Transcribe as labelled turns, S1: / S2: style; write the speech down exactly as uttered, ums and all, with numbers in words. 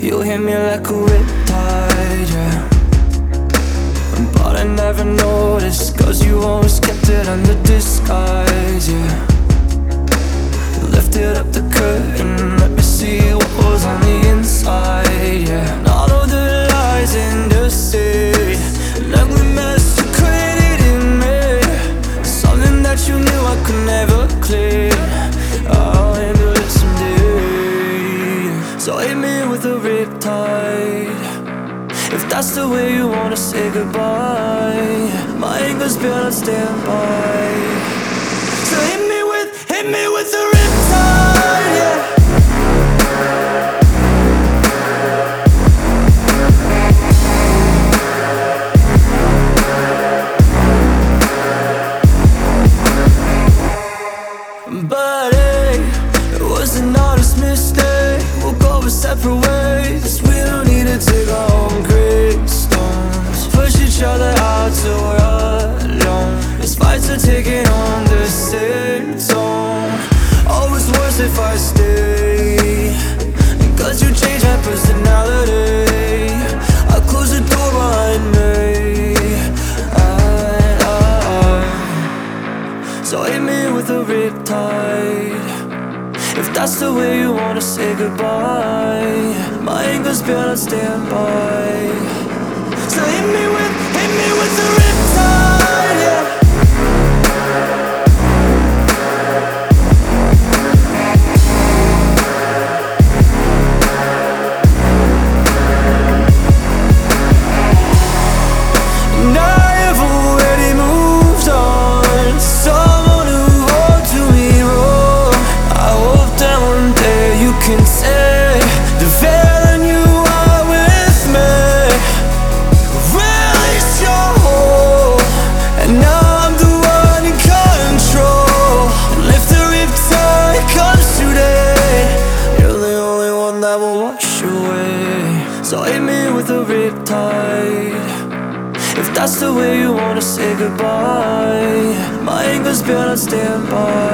S1: You hit me like a riptide, yeah. But I never noticed, cause you always kept it under disguise, yeah. Lifted up the curtain, let me see what was on the inside, yeah. And all of the lies and deceit, an ugly mess you created in me, something that you knew I could never clear. I'll handle it someday. So hit me with a riptide, if that's the way you wanna say goodbye. My anger's been on standby. So hit me with, hit me with a riptide, yeah. But hey, it was an honest mistake. We'll go our separate ways. We don't need to take our own gravestones, push each other out till we're alone. These fights are taking on the same tone. Always worse if I stay, cause you changed my personality. I close the door behind me. I, I, I. So hit me with a riptide, if that's the way you wanna say goodbye. My anger's been on standby. So hit me with, hit me with the riptide, yeah. And I have already moved on, someone who won't do me wrong. I hope that one day you can say the feeling you are with me. Release your hold, and now I'm the one in control. And if the riptide comes today, you're the only one that will wash away. So hit me with a riptide, if that's the way you wanna say goodbye. My anger's been on standby.